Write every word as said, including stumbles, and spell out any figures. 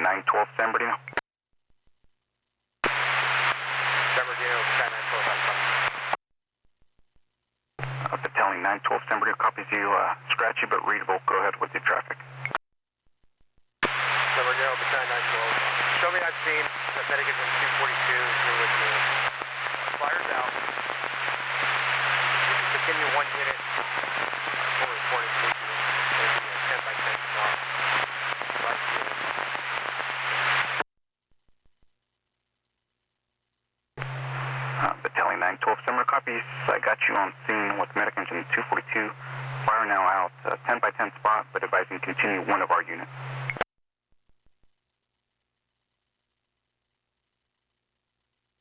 nine twelve San Bernardino. San Bernardino, Battalion nine twelve, I'm coming. Uh, Battalion nine twelve San Bernardino copies you. Uh, scratchy but readable. Go ahead with your traffic. San Bernardino, Battalion nine twelve. Show me I've seen the medic is in two forty-two. You're with me. Fires out. You can continue one unit. Full reporting to you. Maybe a ten by ten spot. Right here. Uh, Battalion nine twelve San Bernardino copies. I got you on scene with medic engine two forty-two. Fire now out. Uh, ten by ten spot, but advising continue one of our units.